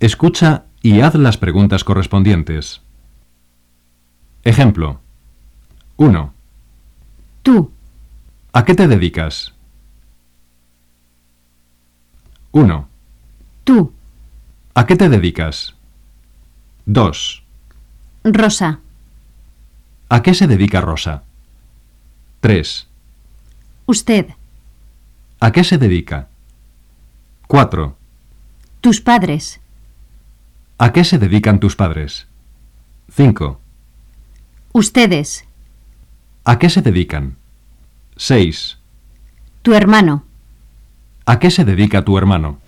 Escucha y haz las preguntas correspondientes. Ejemplo. 1. Tú. ¿A qué te dedicas? 1. Tú. ¿A qué te dedicas? 2. Rosa. ¿A qué se dedica Rosa? 3. Usted. ¿A qué se dedica? 4. Tus padres. ¿A qué se dedican tus padres? 5. Ustedes. ¿A qué se dedican? 6. Tu hermano. ¿A qué se dedica tu hermano?